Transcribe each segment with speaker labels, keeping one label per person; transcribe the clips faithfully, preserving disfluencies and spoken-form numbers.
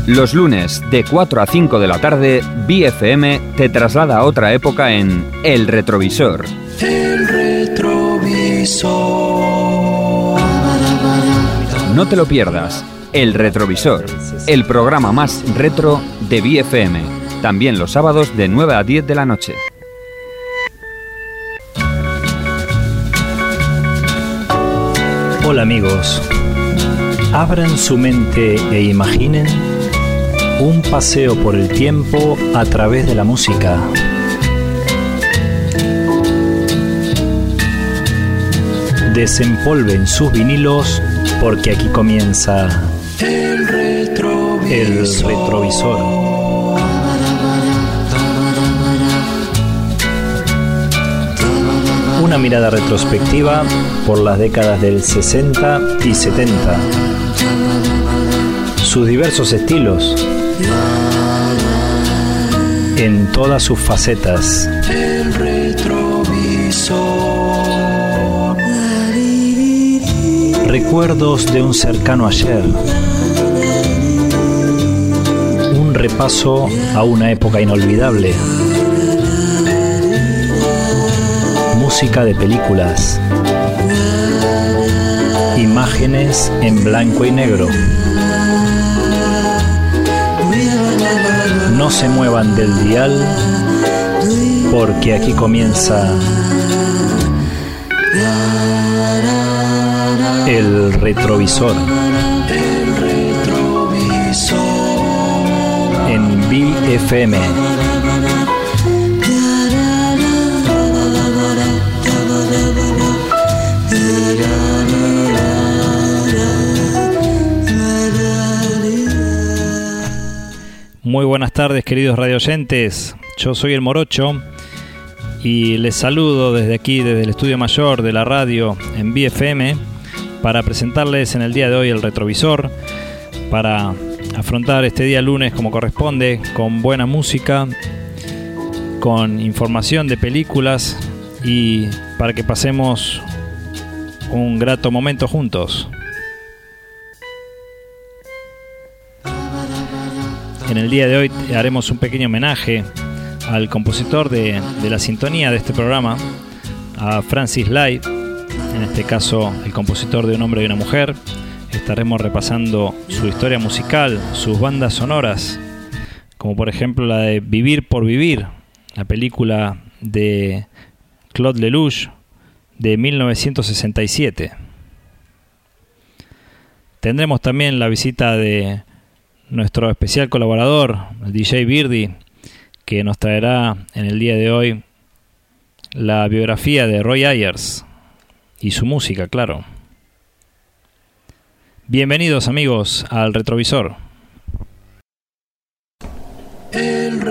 Speaker 1: Los lunes de cuatro a cinco de la tarde, B F M te traslada a otra época en El Retrovisor.
Speaker 2: El Retrovisor.
Speaker 1: No te lo pierdas. El Retrovisor, el programa más retro de B F M. También los sábados de nueve a diez de la noche.
Speaker 3: Hola amigos, abran su mente e imaginen un paseo por el tiempo a través de la música. Desempolven sus vinilos porque aquí comienza
Speaker 2: El Retrovisor.
Speaker 3: El Retrovisor. Una mirada retrospectiva por las décadas del sesenta y setenta. Sus diversos estilos en todas sus facetas.
Speaker 2: El Retrovisor.
Speaker 3: Recuerdos de un cercano ayer. Un repaso a una época inolvidable. Música de películas. Imágenes en blanco y negro. No se muevan del dial porque aquí comienza El Retrovisor.
Speaker 2: El Retrovisor.
Speaker 3: En B F M. Muy buenas tardes, queridos radioyentes. Yo soy el Morocho y les saludo desde aquí, desde el estudio mayor de la radio en B F M, para presentarles en el día de hoy el Retrovisor, para afrontar este día lunes como corresponde, con buena música, con información de películas y para que pasemos un grato momento juntos. En el día de hoy haremos un pequeño homenaje al compositor de, de la sintonía de este programa, a Francis Lai, en este caso el compositor de Un hombre y una mujer. Estaremos repasando su historia musical, sus bandas sonoras, como por ejemplo la de Vivir por Vivir, la película de Claude Lelouch de mil novecientos sesenta y siete. Tendremos también la visita de nuestro especial colaborador, el D J Birdie, que nos traerá en el día de hoy la biografía de Roy Ayers y su música, claro. Bienvenidos amigos al Retrovisor.
Speaker 2: El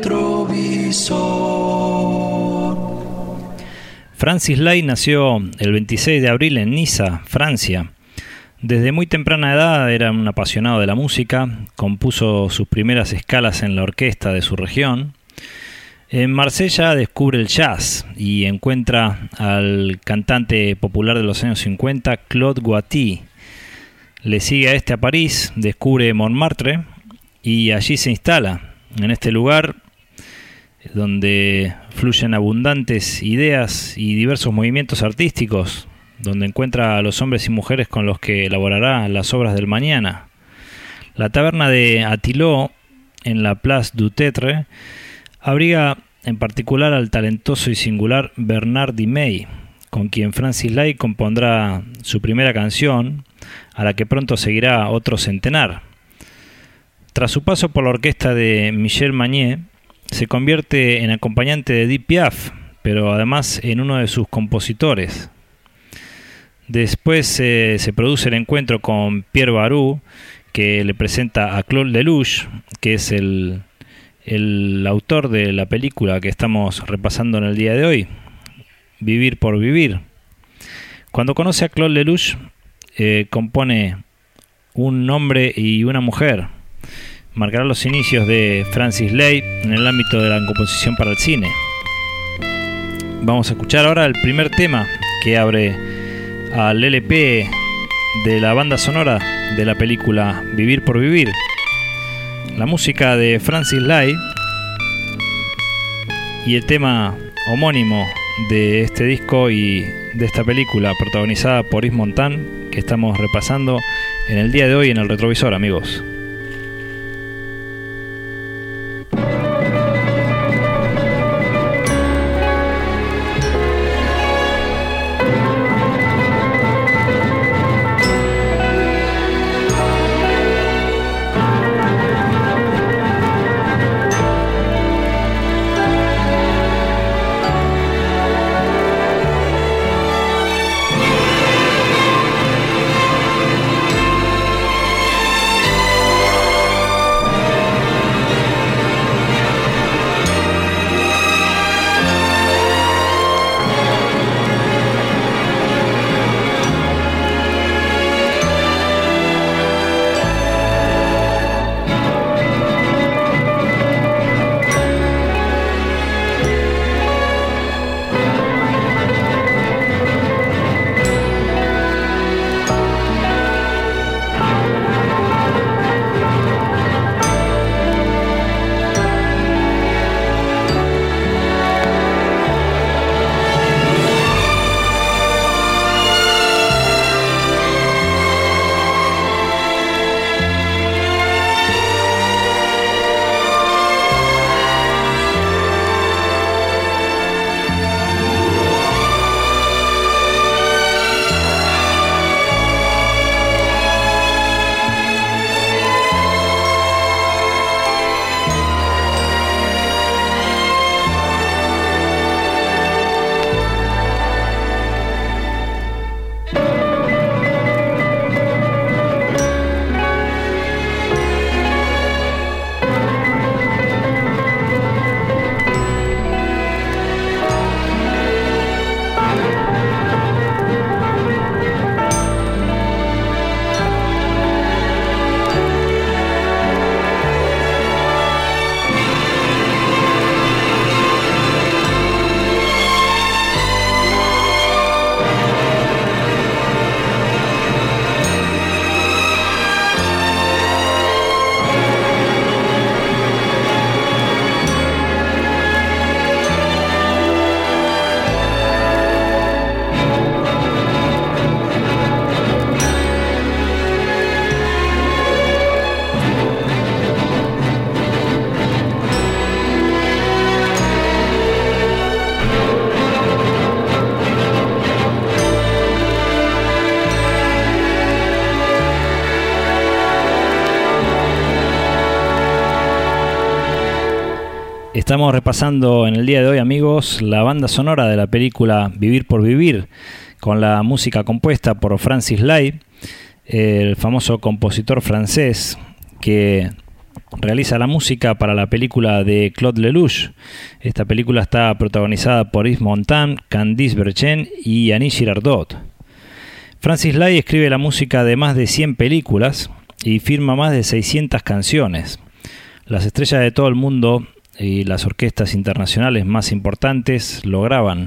Speaker 2: Retrovisor.
Speaker 3: Francis Lai nació el veintiséis de abril en Niza, Francia. Desde muy temprana edad era un apasionado de la música, compuso sus primeras escalas en la orquesta de su región. En Marsella descubre el jazz y encuentra al cantante popular de los años cincuenta, Claude Guati. Le sigue a este a París, descubre Montmartre y allí se instala. En este lugar, donde fluyen abundantes ideas y diversos movimientos artísticos, donde encuentra a los hombres y mujeres con los que elaborará las obras del mañana. La taberna de Atiló, en la Place du Tetre, abriga en particular al talentoso y singular Bernard Dimey, con quien Francis Lai compondrá su primera canción, a la que pronto seguirá otro centenar. Tras su paso por la orquesta de Michel Magnier, se convierte en acompañante de Edith Piaf, pero además en uno de sus compositores. Después eh, se produce el encuentro con Pierre Barou, que le presenta a Claude Lelouch, que es el, el autor de la película que estamos repasando en el día de hoy, Vivir por Vivir. Cuando conoce a Claude Lelouch, eh, compone Un hombre y una mujer. Marcará los inicios de Francis Lai en el ámbito de la composición para el cine. Vamos a escuchar ahora el primer tema que abre al L P de la banda sonora de la película Vivir por Vivir. la música de Francis Lai y el tema homónimo de este disco y de esta película protagonizada por Yves Montand, que estamos repasando en el día de hoy en el retrovisor, amigos. Estamos repasando en el día de hoy, amigos, la banda sonora de la película Vivir por Vivir, con la música compuesta por Francis Lai, el famoso compositor francés que realiza la música para la película de Claude Lelouch. Esta película está protagonizada por Yves Montand, Candice Bergen y Annie Girardot. Francis Lai escribe la música de más de cien películas y firma más de seiscientas canciones. Las estrellas de todo el mundo y las orquestas internacionales más importantes lo graban.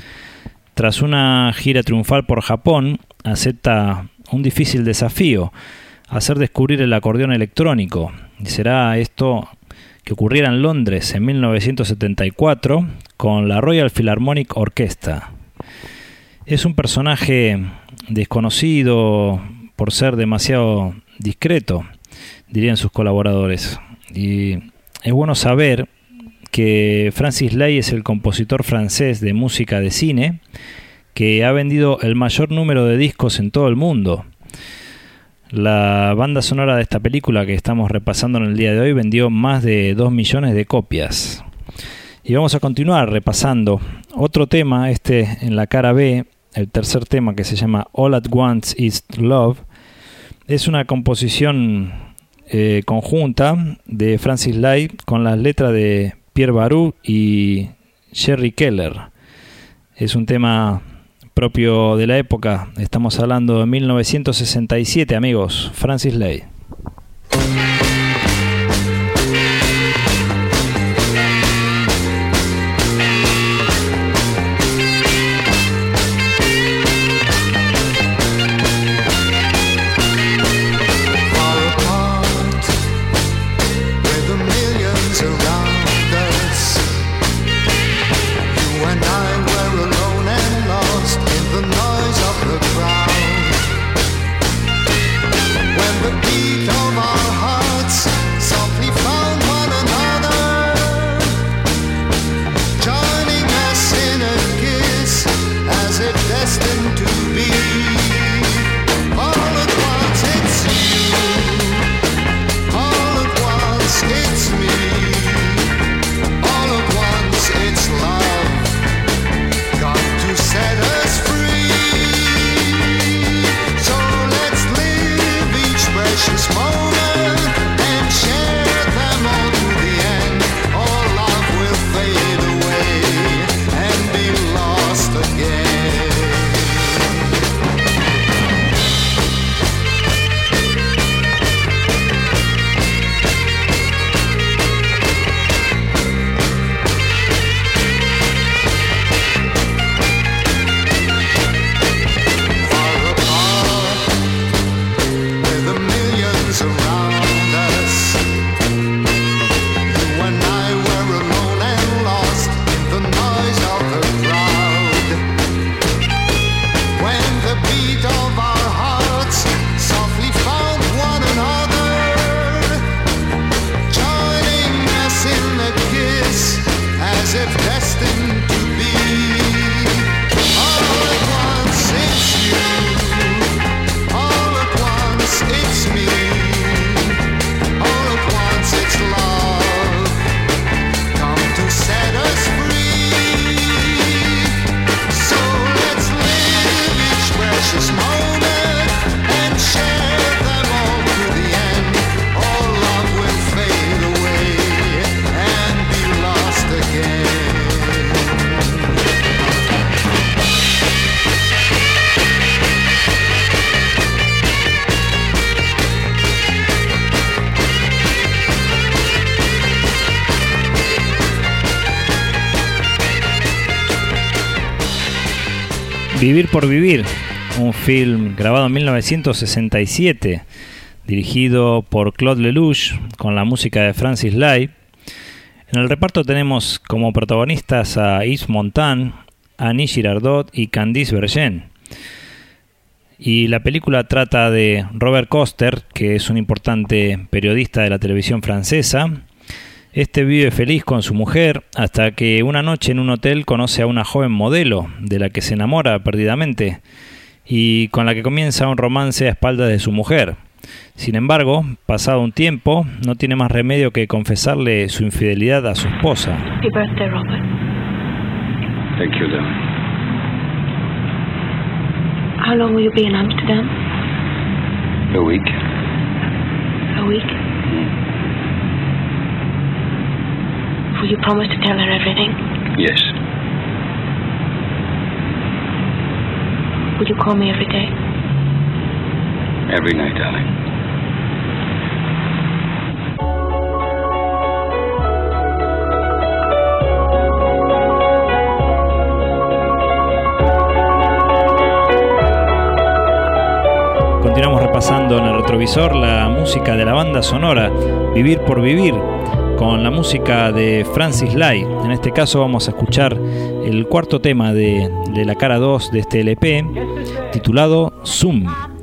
Speaker 3: Tras una gira triunfal por Japón, acepta un difícil desafío: hacer descubrir el acordeón electrónico. Y será esto que ocurriera en Londres en mil novecientos setenta y cuatro con la Royal Philharmonic Orchestra. Es un personaje desconocido por ser demasiado discreto, dirían sus colaboradores. Y es bueno saber que Francis Lai es el compositor francés de música de cine que ha vendido el mayor número de discos en todo el mundo. La banda sonora de esta película que estamos repasando en el día de hoy vendió más de dos millones de copias. Y vamos a continuar repasando otro tema, este en la cara B, el tercer tema, que se llama All at Once Is Love. Es una composición eh, conjunta de Francis Lai con las letras de Pierre Baru y Jerry Keller. Es un tema propio de la época. Estamos hablando de mil novecientos sesenta y siete, amigos. Francis Lai. Vivir por vivir, un film grabado en mil novecientos sesenta y siete, dirigido por Claude Lelouch, con la música de Francis Lai. En el reparto tenemos como protagonistas a Yves Montand, Annie Girardot y Candice Bergen. Y la película trata de Robert Coster, que es un importante periodista de la televisión francesa. Este vive feliz con su mujer hasta que una noche en un hotel conoce a una joven modelo de la que se enamora perdidamente y con la que comienza un romance a espaldas de su mujer. Sin embargo, pasado un tiempo, no tiene más remedio que confesarle su infidelidad a su esposa.
Speaker 4: Happy birthday, Robert.
Speaker 5: Thank you, darling.
Speaker 4: How long will you be in Amsterdam?
Speaker 5: A week.
Speaker 4: A week?
Speaker 5: Mm.
Speaker 4: Will you promise to tell her everything?
Speaker 5: Yes.
Speaker 4: Will you call me every day?
Speaker 5: Every night, darling.
Speaker 3: Continuamos repasando en el retrovisor la música de la banda sonora Vivir por Vivir, con la música de Francis Lai. En este caso vamos a escuchar el cuarto tema de, de la cara dos de este L P, titulado Zoom.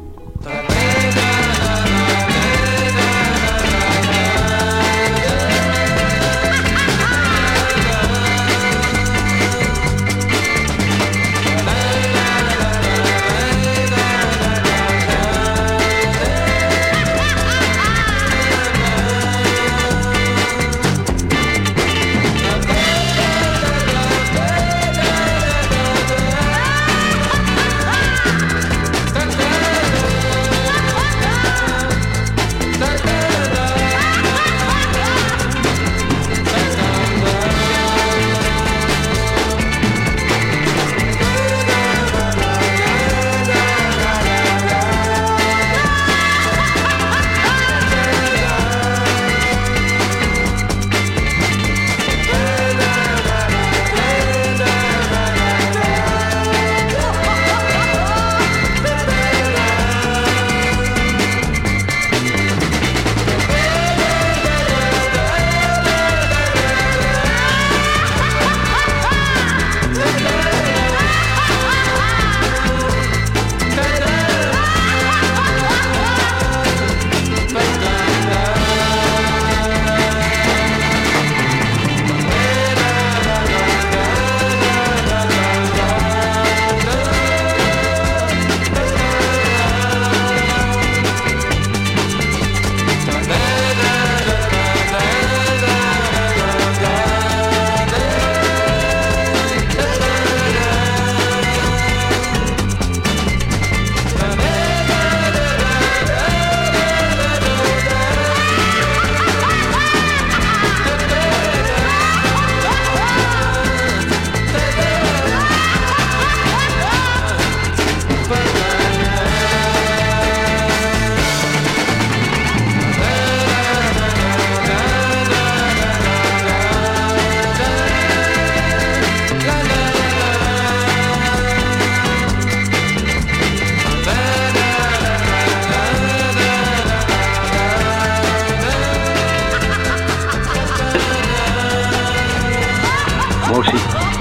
Speaker 5: Moi aussi.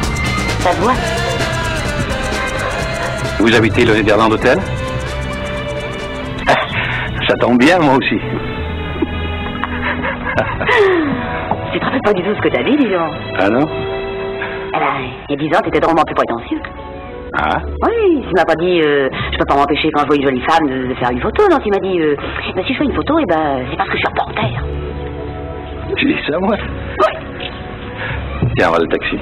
Speaker 6: Ça se voit.
Speaker 5: Vous habitez le Néderland Hotel? Ça tombe bien, moi aussi.
Speaker 6: Tu te rappelles pas du tout ce que t'as dit, dis donc.
Speaker 5: Ah non?
Speaker 6: Eh ben, il y a dix ans, t'étais drôlement plus prétentieux.
Speaker 5: Ah?
Speaker 6: Oui, tu m'as pas dit, euh, je peux pas m'empêcher quand je vois une jolie femme de, de faire une photo, non, tu m'as dit, euh, ben, si je fais une photo, eh ben, c'est parce que je suis reporter.
Speaker 5: Tu dis ça, moi?
Speaker 6: Oui.
Speaker 5: Tiens, on va le taxi.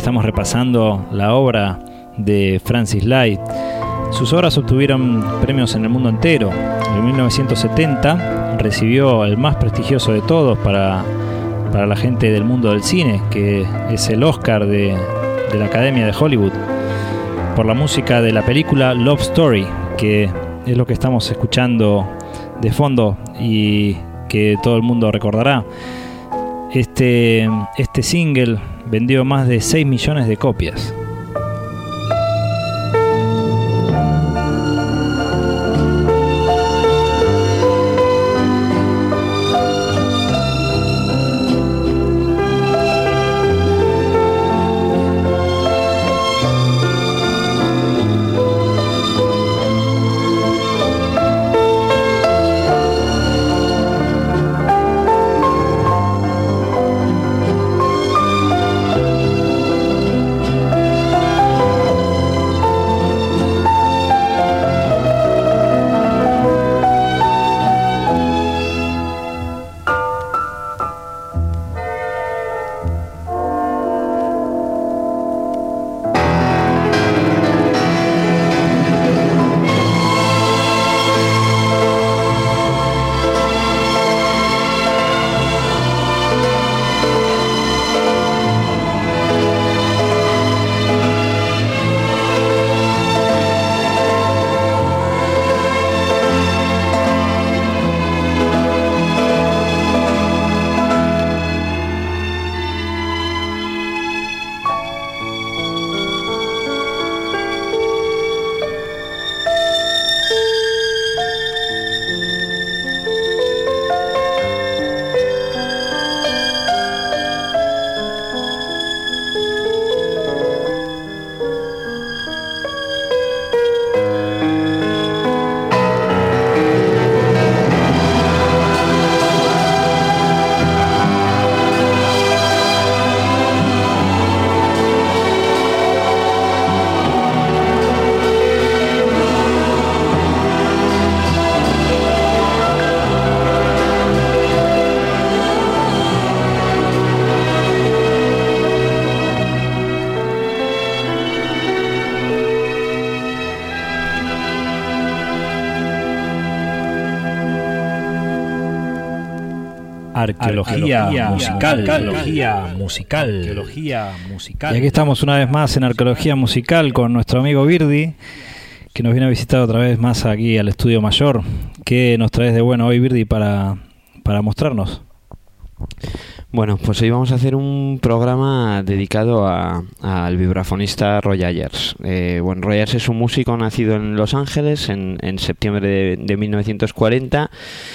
Speaker 3: estamos repasando la obra de Francis Lai. Sus obras obtuvieron premios en el mundo entero. En mil novecientos setenta recibió el más prestigioso de todos para, para la gente del mundo del cine, que es el Oscar de, de la Academia de Hollywood, por la música de la película Love Story, que es lo que estamos escuchando de fondo y que todo el mundo recordará. Este, este single vendió más de seis millones de copias. Arqueología, arqueología musical, arqueología musical, arqueología musical. Y aquí estamos una vez más en Arqueología Musical con nuestro amigo Birdi, que nos viene a visitar otra vez más aquí al Estudio Mayor. ¿Qué nos traes de bueno hoy, Birdi, para, para mostrarnos?
Speaker 7: Bueno, pues hoy vamos a hacer un programa dedicado a, a, al vibrafonista Roy Ayers. Eh, bueno, Roy Ayers es un músico nacido en Los Ángeles en, en septiembre de, de mil novecientos cuarenta.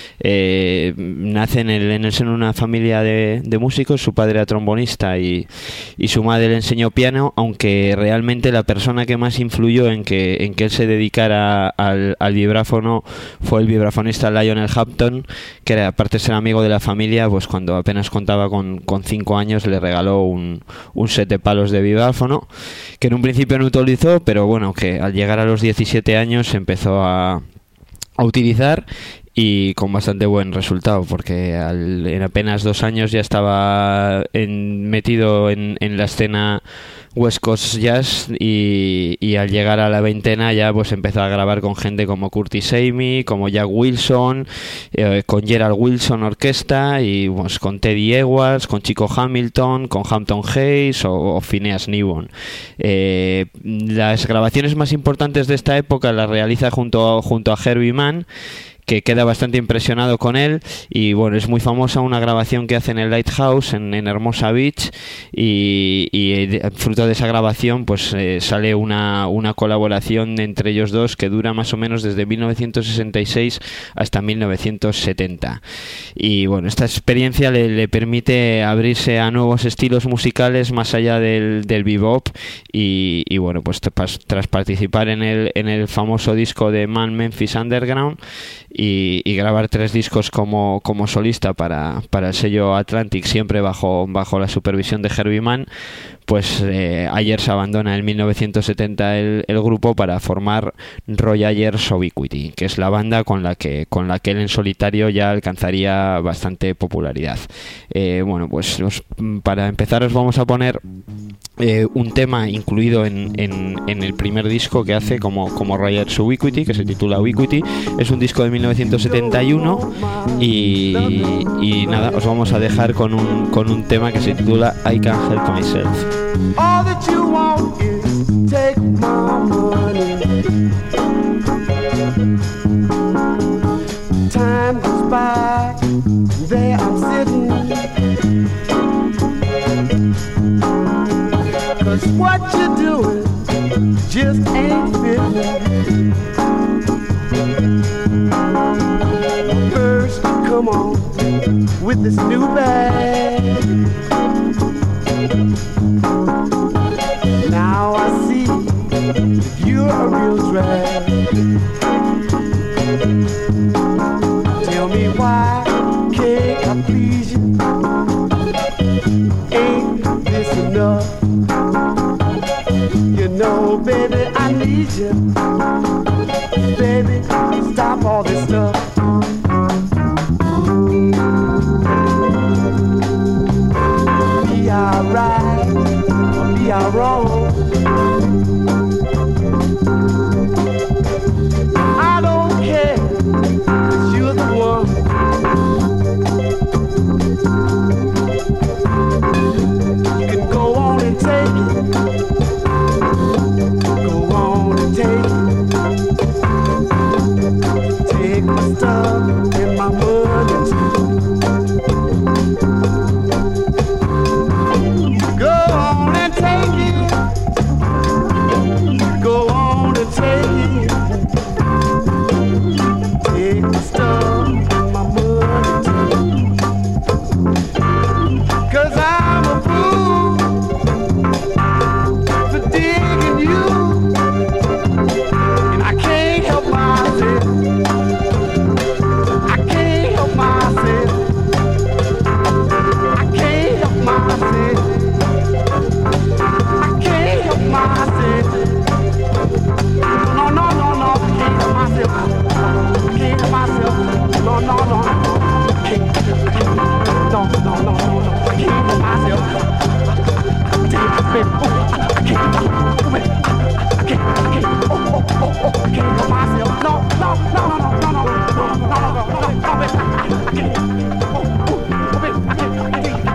Speaker 7: Eh, nace en el, en el seno de una familia de, de músicos. Su padre era trombonista y, y su madre le enseñó piano, aunque realmente la persona que más influyó en que, en que él se dedicara al, al vibráfono fue el vibrafonista Lionel Hampton, que era, aparte de ser amigo de la familia, pues cuando apenas contaba con, con cinco años le regaló un, un set de palos de vibráfono, que en un principio no utilizó, pero bueno, que al llegar a los diecisiete años empezó a, a utilizar, y con bastante buen resultado, porque al, en apenas dos años ya estaba en, metido en, en la escena West Coast Jazz, y, y al llegar a la veintena ya pues empezó a grabar con gente como Curtis Amy, como Jack Wilson, eh, con Gerald Wilson Orquesta, y pues con Teddy Edwards, con Chico Hamilton, con Hampton Hayes o, o Phineas Newton. Eh, las grabaciones más importantes de esta época las realiza junto, junto a Herbie Mann, que queda bastante impresionado con él, y bueno, es muy famosa una grabación que hace en el Lighthouse en, en Hermosa Beach, y, y fruto de esa grabación pues eh, sale una, una colaboración entre ellos dos que dura más o menos desde mil novecientos sesenta y seis hasta mil novecientos setenta, y bueno, esta experiencia le, le permite abrirse a nuevos estilos musicales más allá del, del bebop, y, y bueno, pues tras, tras participar en el, en el famoso disco de Man Memphis Underground, Y, y grabar tres discos como, como solista para, para el sello Atlantic, siempre bajo, bajo la supervisión de Herbie Mann, pues eh, Ayers abandona en mil novecientos setenta el, el grupo para formar Roy Ayers Ubiquity, que es la banda con la que con la que él en solitario ya alcanzaría bastante popularidad. Eh, bueno, pues os, para empezar os vamos a poner eh, un tema incluido en, en, en el primer disco que hace como, como Roy Ayers Ubiquity, que se titula Ubiquity. Es un disco de mil novecientos setenta y uno y, y nada, os vamos a dejar con un, con un tema que se titula I Can't Help Myself.
Speaker 8: All that you want is take my money. Time goes by, there I'm sitting. Cause what you're doing just ain't fitting. First you come on with this new bag. Now I see you're a real drag. Tell me why can't I please you? Ain't this enough? You know, baby, I need you. Baby, stop all this stuff. Be alright, or be all wrong. I don't care, 'cause you're the one. You can go on and take it. Go on and take it. Take my stuff and my money too. Go on and take it. Go on and take it. Take my stuff and my money too. 'Cause I'm a fool for digging you, and I can't help myself. I can't help myself. I can't help myself. I can't help myself. No, no, no, no, I can't help myself. I can't help myself. No, no, no, no, I can't. No, no, no, no, no, I can't help myself. I can't, I can't, oh, I can't, I can't, oh, oh, oh, oh, I can't help myself. No, no, no, no, no, no, no, no, no, no, no, no, no, I can't. Oh, oh, I can't, I can't, I can't, I can't, I can't,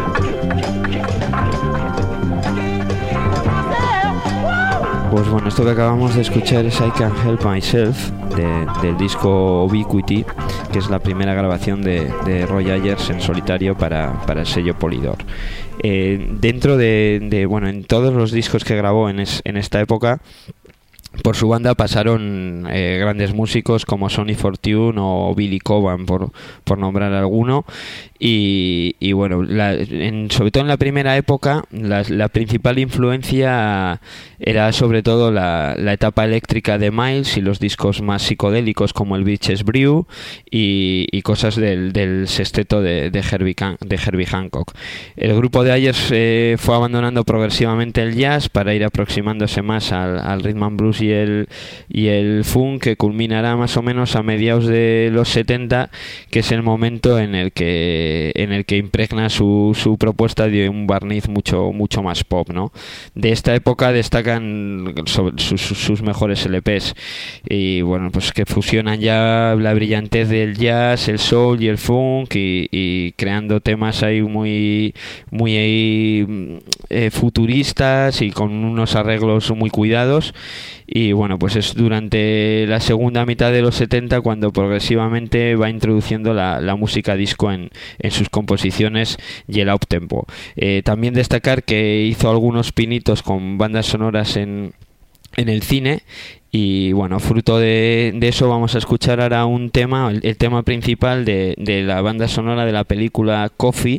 Speaker 7: Pues bueno, esto que acabamos de escuchar es I Can't Help Myself de, del disco Ubiquity, que es la primera grabación de, de Roy Ayers en solitario para, para el sello Polydor. Eh, dentro de, de, bueno, en todos los discos que grabó en, es, en esta época, por su banda pasaron eh, grandes músicos como Sonny Fortune o Billy Cobham, por, por nombrar alguno. Y, y bueno, la, en, sobre todo en la primera época, la, la principal influencia era sobre todo la, la etapa eléctrica de Miles y los discos más psicodélicos como el Beaches Brew y, y cosas del, del sexteto de, de, Herbie, de Herbie Hancock. El grupo de Ayers eh, fue abandonando progresivamente el jazz para ir aproximándose más al, al rhythm and blues y el, y el funk, que culminará más o menos a mediados de los setenta, que es el momento en el que en el que impregna su, su propuesta de un barniz mucho mucho más pop, ¿no? De esta época destacan sobre sus, sus mejores L Pes y bueno, pues que fusionan ya la brillantez del jazz, el soul y el funk y, y creando temas ahí muy muy eh, futuristas y con unos arreglos muy cuidados. Y bueno, pues es durante la segunda mitad de los setenta cuando progresivamente va introduciendo la, la música disco en, en sus composiciones y el uptempo. Eh, también destacar que hizo algunos pinitos con bandas sonoras en, en el cine. Y bueno, fruto de, de eso vamos a escuchar ahora un tema, el, el tema principal de, de la banda sonora de la película Coffee.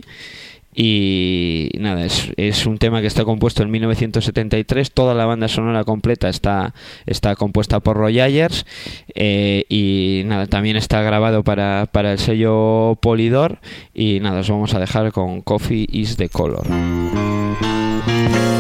Speaker 7: Y nada, es, es un tema que está compuesto en mil novecientos setenta y tres. Toda la banda sonora completa está, está compuesta por Roy Ayers, eh, y nada, también está grabado para, para el sello Polydor. Y nada, os vamos a dejar con Coffee is the Color.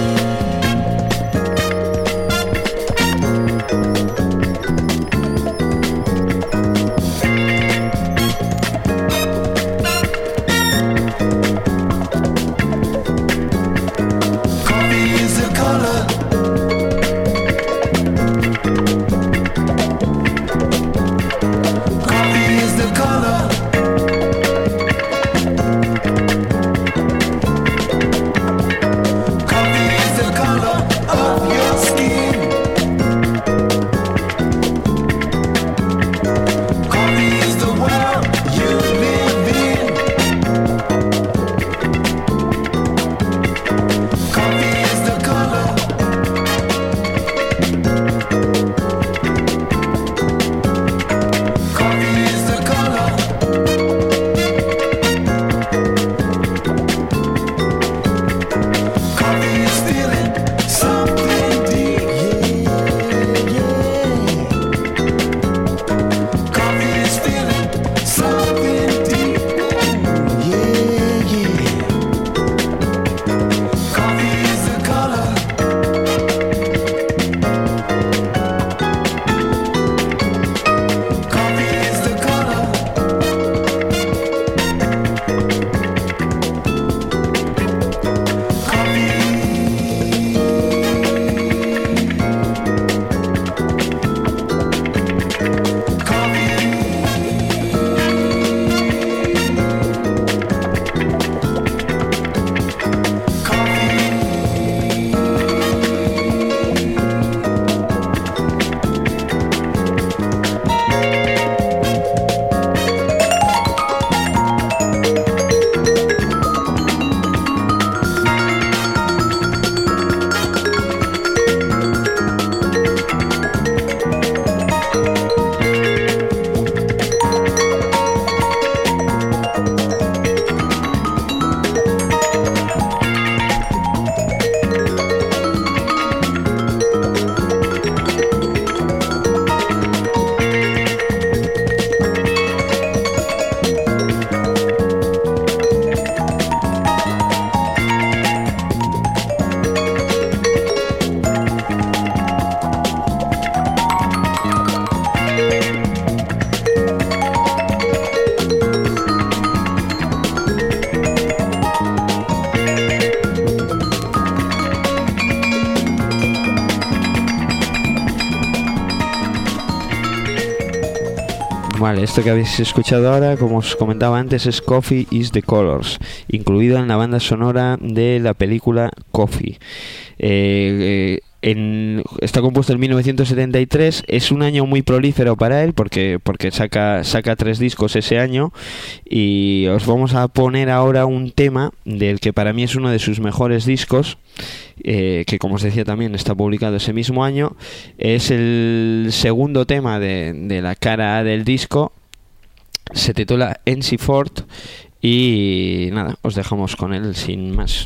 Speaker 7: Vale, esto que habéis escuchado ahora, como os comentaba antes, es Coffee is the Colors, incluido en la banda sonora de la película Coffee. Eh, eh, en, está compuesto en mil novecientos setenta y tres. Es un año muy prolífero para él porque, porque saca, saca tres discos ese año, y os vamos a poner ahora un tema del que para mí es uno de sus mejores discos, eh, que como os decía también está publicado ese mismo año. Es el segundo tema de, de la cara A del disco, se titula Henceforth, y nada, os dejamos con él sin más.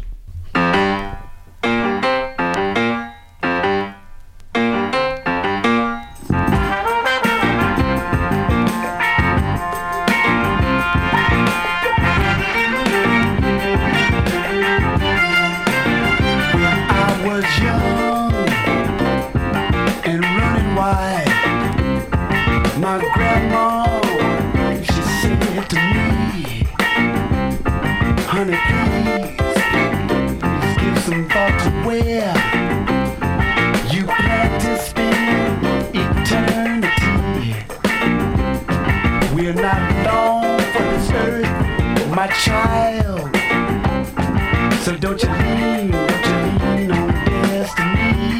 Speaker 2: Child, so don't you lean, don't you lean on destiny.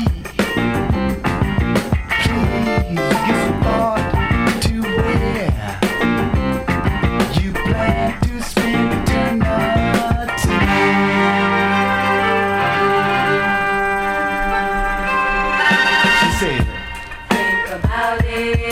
Speaker 2: Please give some thought to where you plan to spend eternity. She said, think about it.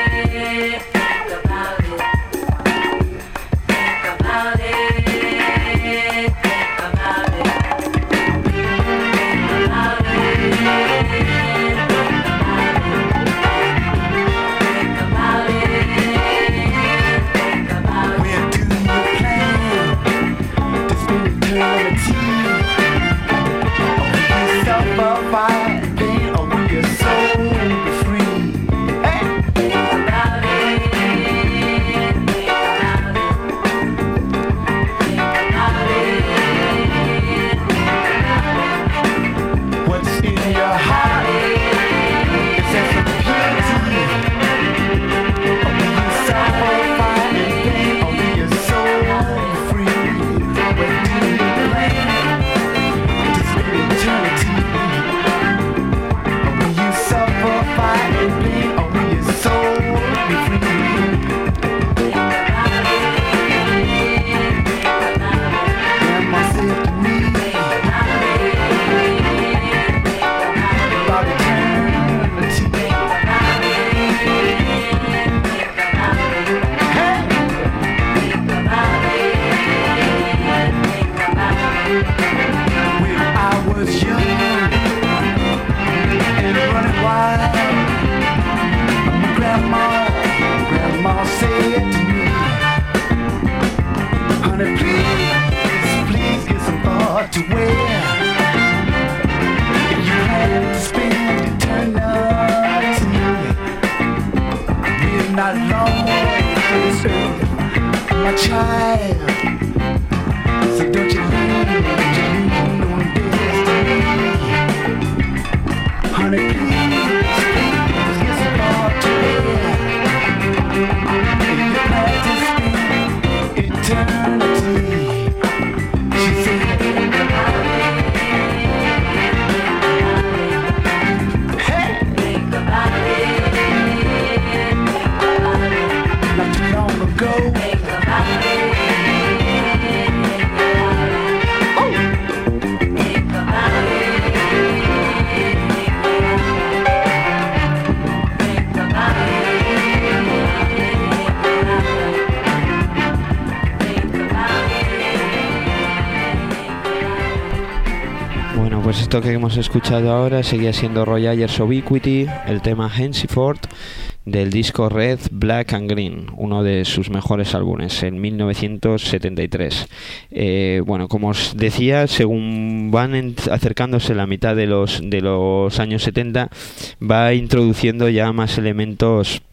Speaker 7: Esto que hemos escuchado ahora seguía siendo Roy Ayers Ubiquity, el tema Henceforth del disco Red, Black and Green, uno de sus mejores álbumes en mil novecientos setenta y tres. Eh, bueno, como os decía, según van en, acercándose la mitad de los, de los años setenta, va introduciendo ya más elementos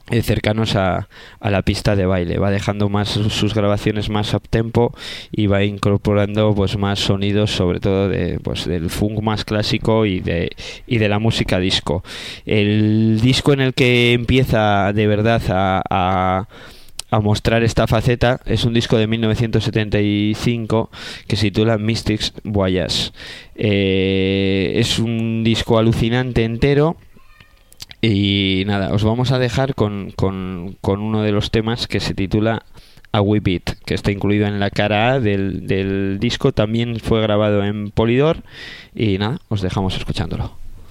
Speaker 7: eh, cercanos a, a la pista de baile. Va dejando más sus grabaciones más uptempo y va incorporando pues más sonidos, sobre todo de pues del funk más clásico y de y de la música disco. El disco en el que empieza de verdad a, a a mostrar esta faceta es un disco de mil novecientos setenta y cinco que se titula Mystic Voyage. Eh, es un disco alucinante entero. Y nada, os vamos a dejar con, con, con uno de los temas que se titula A Wee Bit, que está incluido en la cara A del, del disco. También fue grabado en Polydor. Y nada, os dejamos escuchándolo.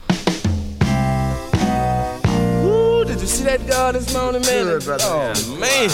Speaker 9: Ooh, did you see that girl this morning, man? Good, brother. Oh, man.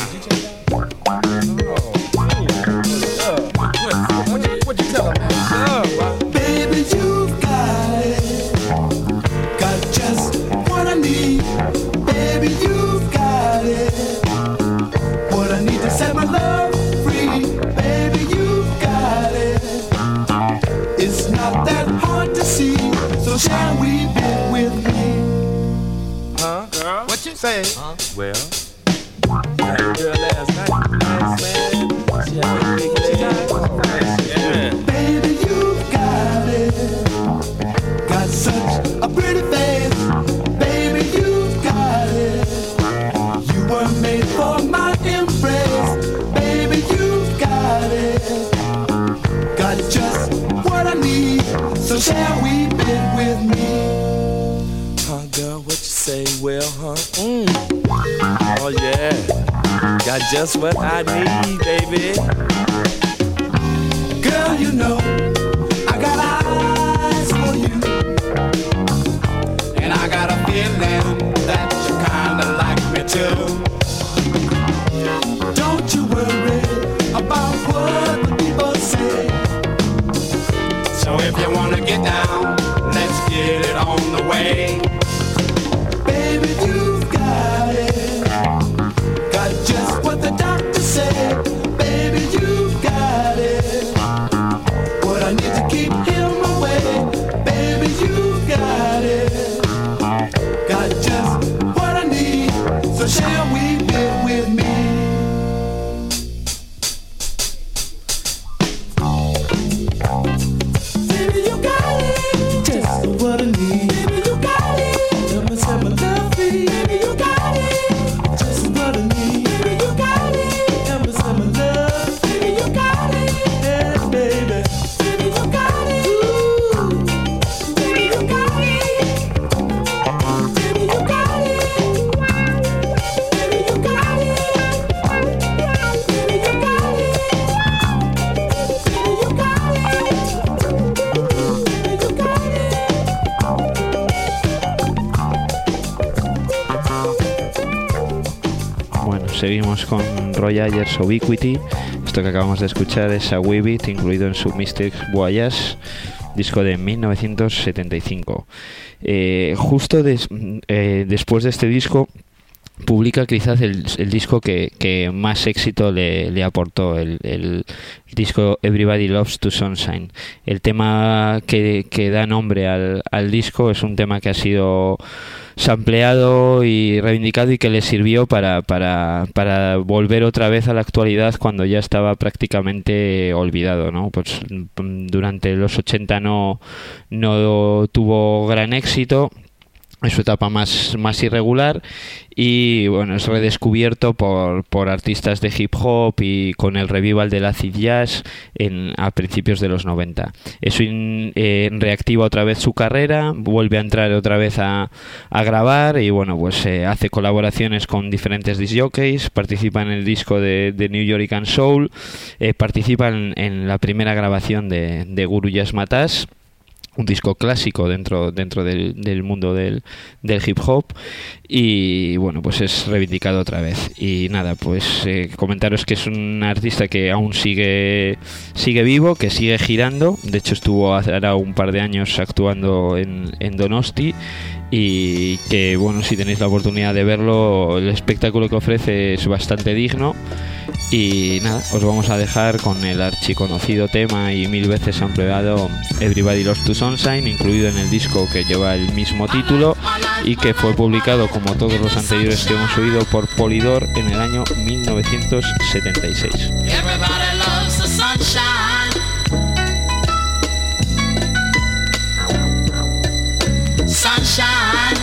Speaker 9: Oh, what, what, you, what you tell him? Oh,
Speaker 2: Baby, you've got it. Got just what I need. Baby, you've got it. What I need to set my love free. Baby, you've got it. It's not that hard to see. So shall we be with me?
Speaker 9: huh, girl? What you say? Huh? Well, that girl last night, last man, she had a big leg. Yeah.
Speaker 2: Baby, you've got it. Got such a pretty face. Baby, you've got it. You were made for my embrace. Baby, you've got it. Got just what I need. So shall we bed with me?
Speaker 9: Huh, girl, what you say? Well, huh? Mm. Oh, yeah. Got just what I need, baby.
Speaker 2: Girl, you know I got eyes for you, and I got a feeling that you kinda like me too. Don't you worry about what the people say. So if you wanna get down, let's get it on the way. Baby, you've got it. Got just what the doctor said. Baby, you've got it. What I need to keep him away. Baby, you've got it. Got just what I need. So shall we be with me? Baby, you got it. Just what I need. Baby, you got it. Let me set my love free. Baby, you got it. Just what I need. Baby, you got it. Let me set my love. Baby, you got it. Yeah, baby. Baby, you got it. Ooh. Baby, you got it. Baby, you got it. Baby, you got it. Baby, you got it. Baby, you got it. Baby, you got it.
Speaker 7: Bueno, seguimos con Roy Ayers Ubiquity. Esto que acabamos de escuchar es A Wee Bit, incluido en su Mystic Voyage, disco de mil novecientos setenta y cinco. Eh, justo des, eh, después de este disco publica quizás el, el disco que, que más éxito le, le aportó, el, el disco Everybody Loves to Sunshine. El tema que, que da nombre al, al disco es un tema que ha sido sampleado y reivindicado y que le sirvió para, para, para volver otra vez a la actualidad cuando ya estaba prácticamente olvidado, ¿no? Pues durante los ochenta no, no tuvo gran éxito. Es su etapa más, más irregular y bueno, es redescubierto por, por artistas de hip hop y con el revival del acid jazz en, a principios de los noventa. Eso in, eh, reactiva otra vez su carrera, vuelve a entrar otra vez a, a grabar y bueno, pues eh, hace colaboraciones con diferentes disc jockeys, participa en el disco de, de New York Soul, eh, participa en, en la primera grabación de, de Guru Yasmatas, un disco clásico dentro dentro del, del mundo del, del hip hop y bueno, pues es reivindicado otra vez. Y nada, pues eh, comentaros que es un artista que aún sigue sigue vivo, que sigue girando. De hecho estuvo ahora un par de años actuando en, en Donosti y que bueno, si tenéis la oportunidad de verlo, el espectáculo que ofrece es bastante digno. Y nada, os vamos a dejar con el archiconocido tema y mil veces ampliado Everybody Loves to Sunshine, incluido en el disco que lleva el mismo título y que fue publicado, como todos los anteriores que hemos oído, por Polydor en el año mil novecientos setenta y seis.
Speaker 2: Everybody loves the sunshine. Sunshine.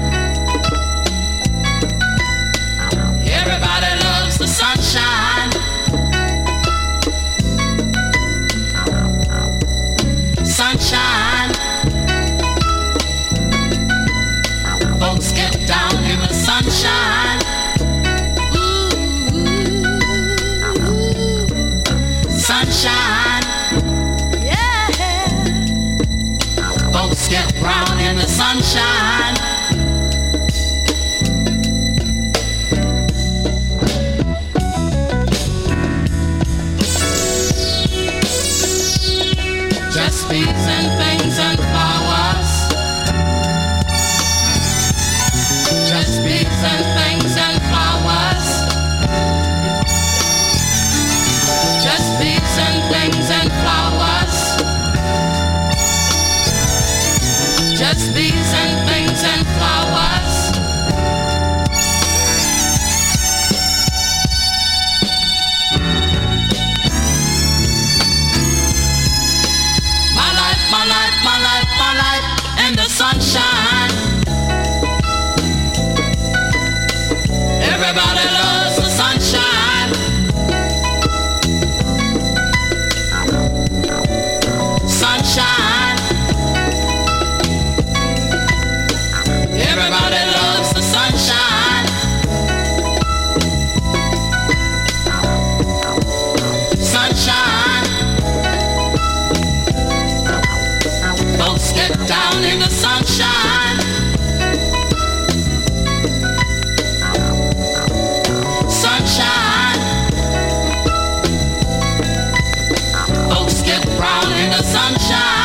Speaker 2: Everybody loves the sunshine. Sunshine. Folks get down in the sunshine. Sunshine, yeah. Folks get brown in the sunshine. Just bees and things and flowers. Just bees and things and flowers. Just bees and things and flowers. Just bees and things and flowers. My life, my life, my life, my life in the sunshine. Everybody loves the sunshine. Sunshine. Everybody loves the sunshine. Sunshine. Folks get down in the sunshine. Sunshine. Folks get brown in the sunshine.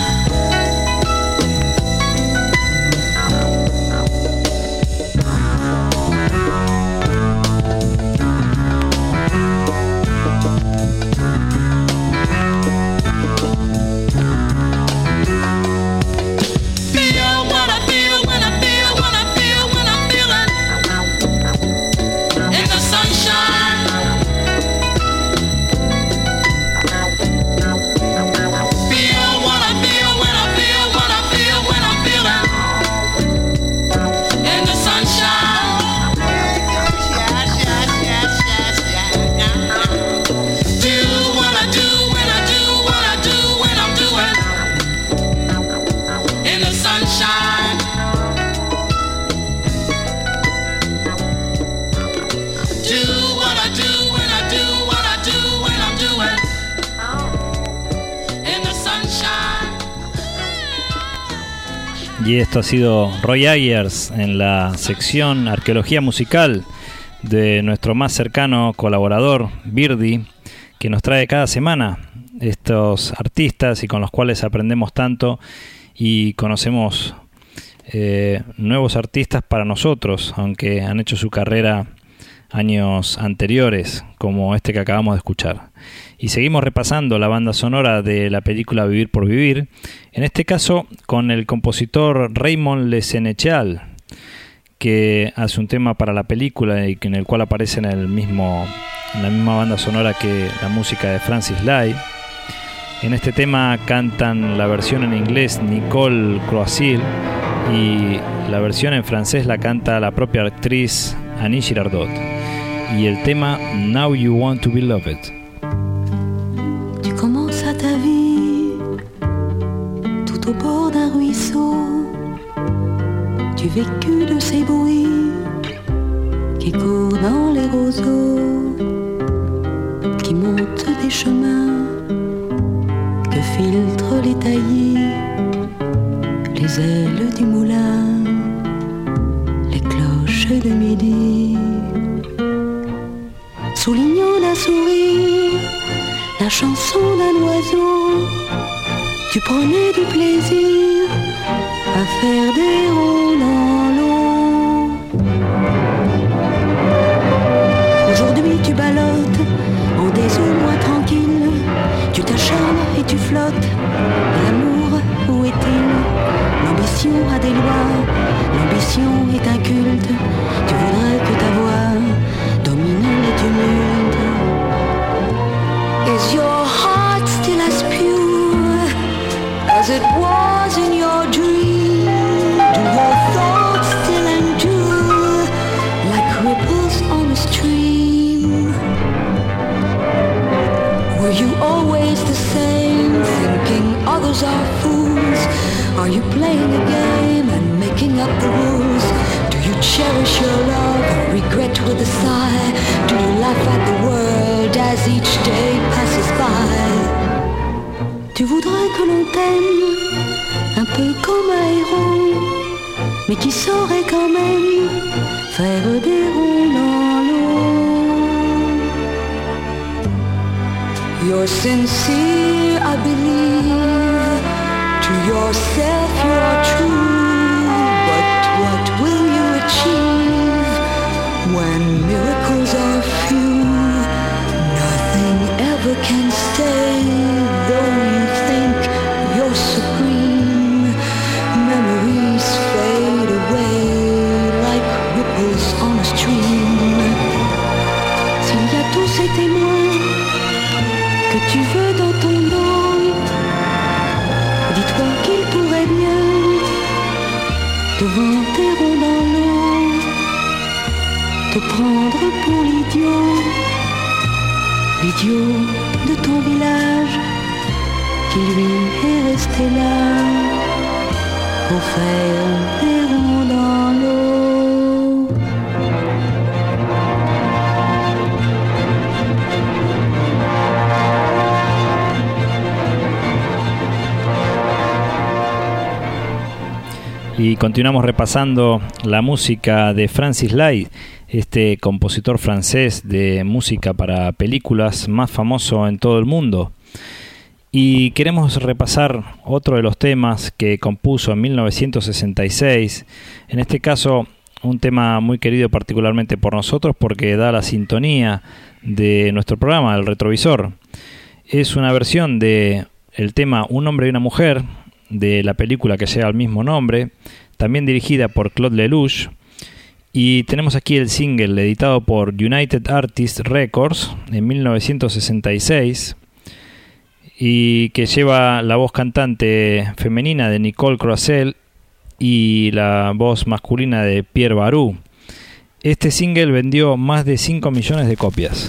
Speaker 2: Feel what I feel when I feel what I feel when I'm feeling in the sunshine. Feel what I feel when I feel what I feel when I'm feeling in the sunshine. Yes, yes, yes, yes, yes, yes. Do what I do when I do what I do when I'm doing in the sunshine. Do what I do when I do what I do when I'm doing in the sunshine.
Speaker 3: Y esto ha sido Roy Ayers en la sección Arqueología Musical de nuestro más cercano colaborador, Birdie, que nos trae cada semana estos artistas y con los cuales aprendemos tanto y conocemos eh, nuevos artistas para nosotros, aunque han hecho su carrera años anteriores, como este que acabamos de escuchar. Y seguimos repasando la banda sonora de la película Vivir por Vivir, en este caso con el compositor Raymond Le Sénéchal, que hace un tema para la película y en el cual aparece en, el mismo, en la misma banda sonora que la música de Francis Lai. En este tema cantan la versión en inglés Nicole Croisille y la versión en francés la canta la propia actriz Annie Girardot. Y el tema Now You Want to Be Loved.
Speaker 10: Tu commences ta vie tout au bord d'un ruisseau. Tu vécus de ces bruits qui courent dans les roseaux, qui montent des chemins que filtrent les taillis, les ailes du moulin, les cloches de midi. Soulignant d'un sourire la chanson d'un oiseau, tu prenais du plaisir à faire des ronds dans l'eau. Aujourd'hui tu ballottes fontaine, un peu comme un héros, mais qui saurait quand même faire des ronds dans l'eau. You're sincere, I believe, to yourself you're true, but what will you achieve when miracles are few? Nothing ever can stay, though you think you're supreme. Memories fade away like ripples on a stream. S'il y a tous ces témoins que tu veux dans ton dos, dis-toi qu'il pourrait bien, devant tes ronds dans l'eau, te prendre pour l'idiot, l'idiot de ton village, qui lui est resté là, pour faire des ronds dans l'eau.
Speaker 3: Y continuamos repasando la música de Francis Lai, este compositor francés de música para películas más famoso en todo el mundo. Y queremos repasar otro de los temas que compuso en mil novecientos sesenta y seis, en este caso un tema muy querido particularmente por nosotros porque da la sintonía de nuestro programa, El Retrovisor. Es una versión de el tema Un hombre y una mujer, de la película que lleva el mismo nombre, también dirigida por Claude Lelouch, y tenemos aquí el single editado por United Artists Records en mil novecientos sesenta y seis y que lleva la voz cantante femenina de Nicole Croisel y la voz masculina de Pierre Barou. Este single vendió más de cinco millones de copias.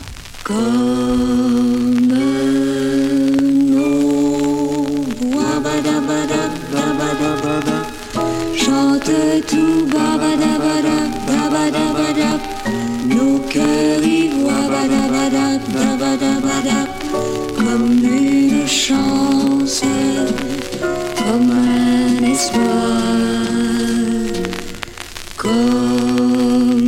Speaker 10: Chante tout babadabada, babadabada, nos cœurs y voient badabada, babadabada, comme une chance, comme un espoir, comme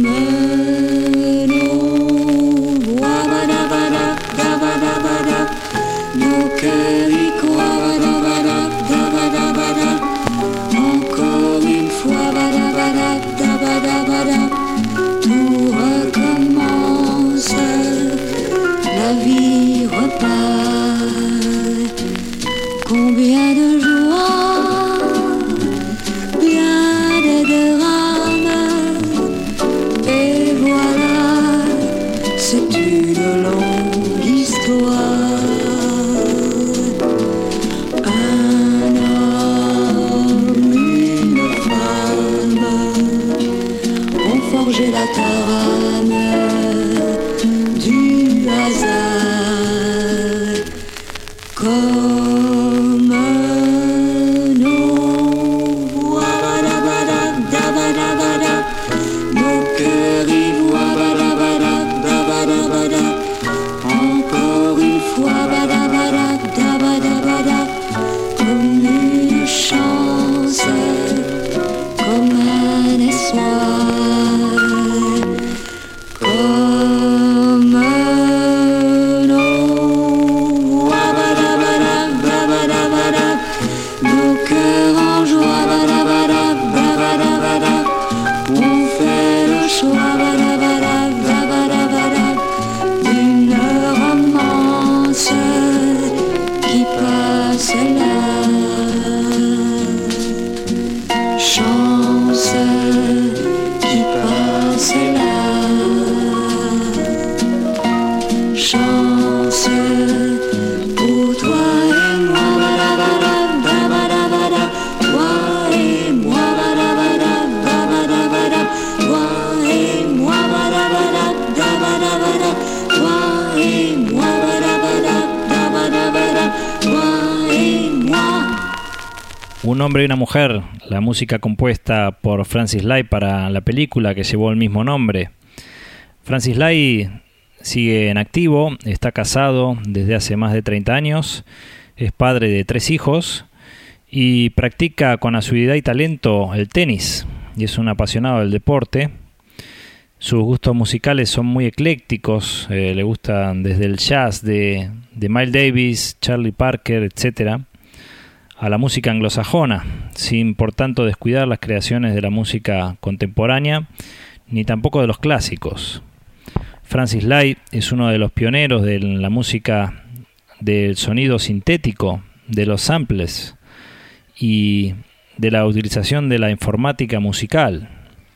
Speaker 10: nos voix badabada, babadabada, nos cœurs y croient badabada, babadabada. Encore une fois, badabada, badabada, tout recommence, la vie repart. Combien de joie, bien de drames, et voilà, c'est une longue histoire. Forger la tarame du hasard comme nos voix badabada, dabadabada, nos cœurs y voient badabada, dabadabada, encore une fois badabada, dabadabada, comme une chance, comme un espoir.
Speaker 3: Un hombre y una mujer, la música compuesta por Francis Lai para la película que llevó el mismo nombre. Francis Lai sigue en activo, está casado desde hace más de treinta años, es padre de tres hijos y practica con asiduidad y talento el tenis y es un apasionado del deporte. Sus gustos musicales son muy eclécticos, eh, le gustan desde el jazz de, de Miles Davis, Charlie Parker, etcétera, a la música anglosajona, sin por tanto descuidar las creaciones de la música contemporánea, ni tampoco de los clásicos. Francis Lai es uno de los pioneros de la música del sonido sintético, de los samples y de la utilización de la informática musical.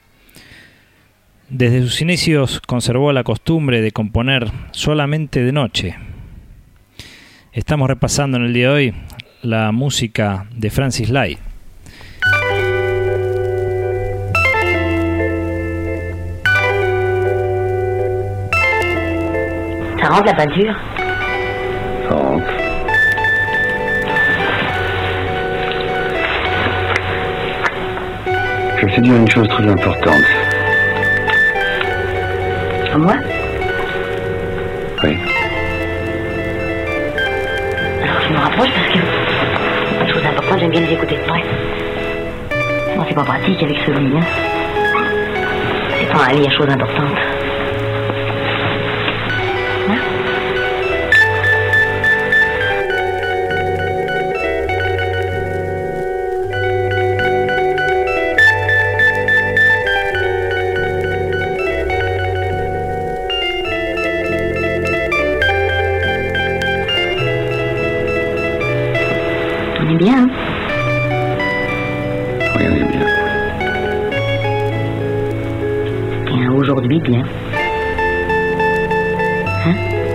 Speaker 3: Desde sus inicios conservó la costumbre de componer solamente de noche. Estamos repasando en el día de hoy la música de Francis Lai.
Speaker 6: Ça rentre la peinture?
Speaker 5: Ça rentre. Je vais te dire une chose très importante.
Speaker 6: Moi?
Speaker 5: Oui.
Speaker 6: Alors je me rapproche parce que les choses importantes, j'aime bien les écouter de près. Bon, c'est pas pratique avec ce lit, hein. C'est pas un lit à choses importantes. Hein? On est bien, hein?
Speaker 5: Oui, on est bien.
Speaker 6: Et un aujourd'hui bien. Hein?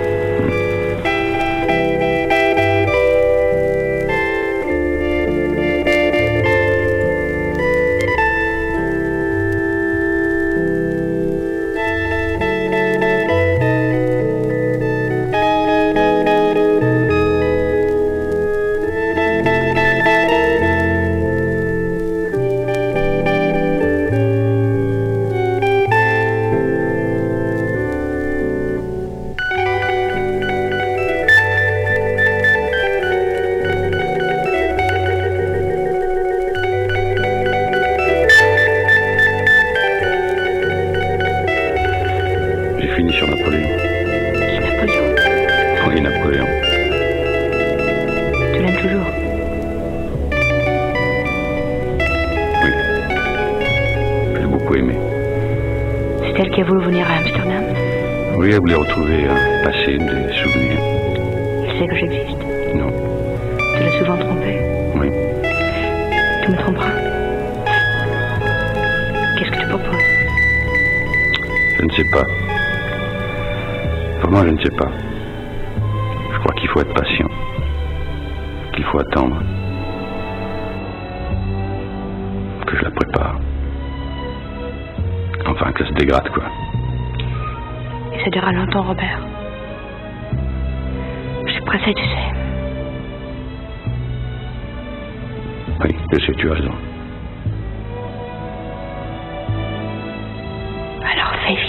Speaker 4: Qui a voulu venir à Amsterdam.
Speaker 5: Oui, elle voulait retrouver un passé, des souvenirs.
Speaker 4: Il sait que j'existe.
Speaker 5: Non.
Speaker 4: Tu l'as souvent trompé.
Speaker 5: Oui.
Speaker 4: Tu me tromperas. Qu'est-ce que tu proposes?
Speaker 5: Je ne sais pas. Vraiment, je ne sais pas. Je crois qu'il faut être patient. Qu'il faut attendre. Que je la prépare. Enfin, que ça se dégrade, quoi.
Speaker 4: Et ça durera longtemps, Robert. Je suis pressée, tu sais.
Speaker 5: Oui, je sais, tu as raison.
Speaker 4: Alors, fais vite.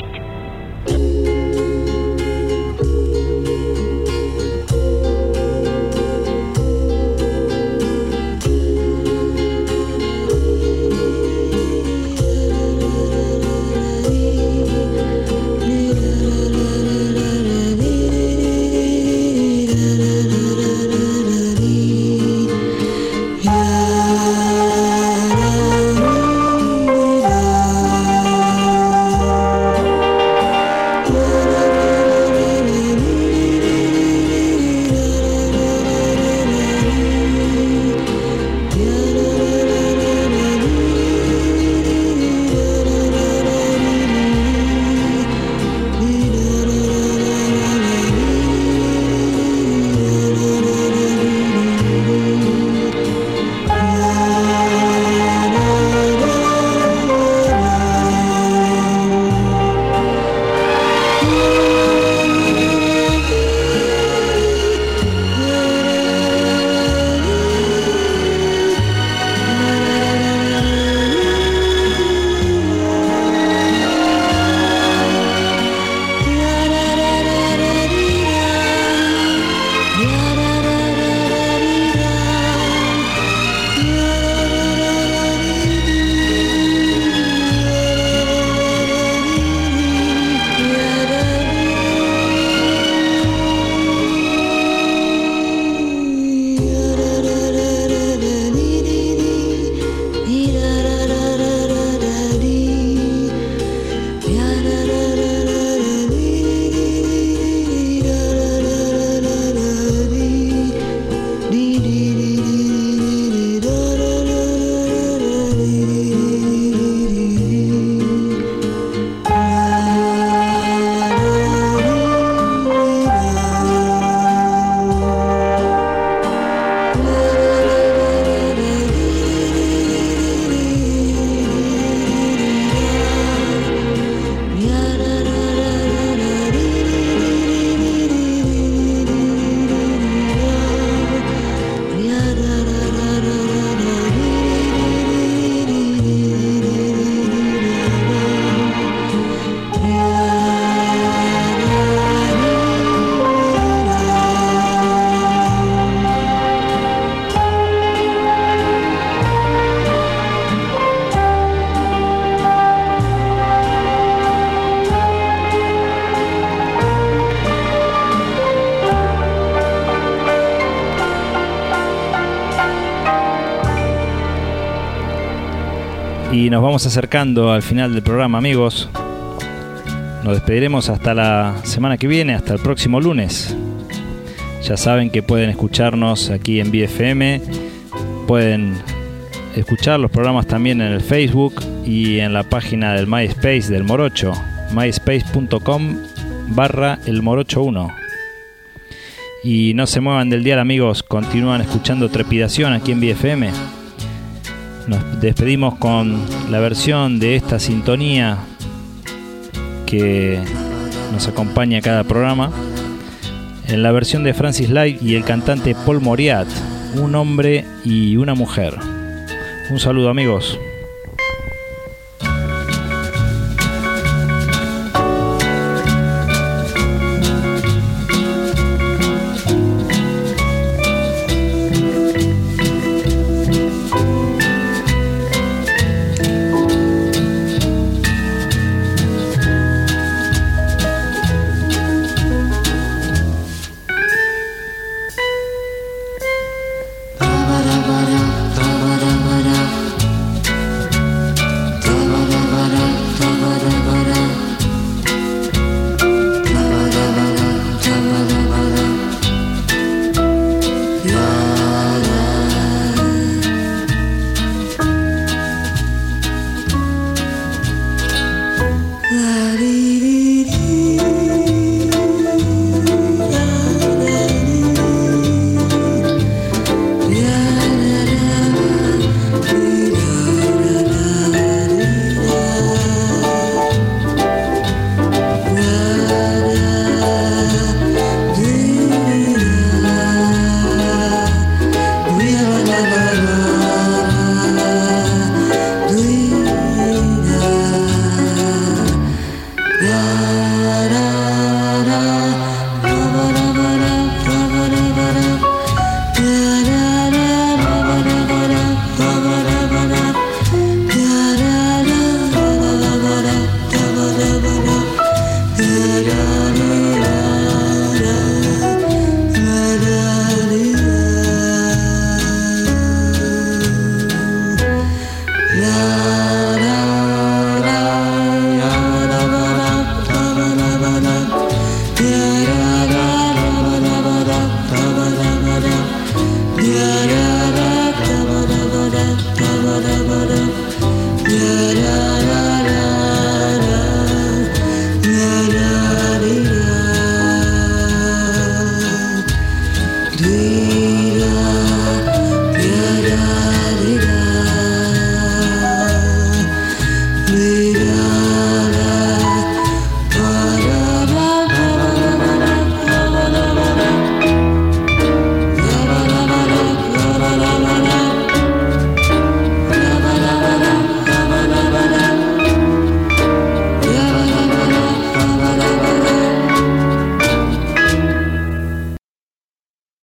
Speaker 3: Y nos vamos acercando al final del programa, amigos. Nos despediremos hasta la semana que viene, hasta el próximo lunes. Ya saben que pueden escucharnos aquí en B F M, pueden escuchar los programas también en el Facebook y en la página del MySpace del Morocho, myspace.com barra el Morocho uno. Y no se muevan del dial, amigos, continúan escuchando Trepidación aquí en B F M. Nos despedimos con la versión de esta sintonía que nos acompaña a cada programa, en la versión de Francis Light y el cantante Paul Mauriat, un hombre y una mujer. Un saludo, amigos.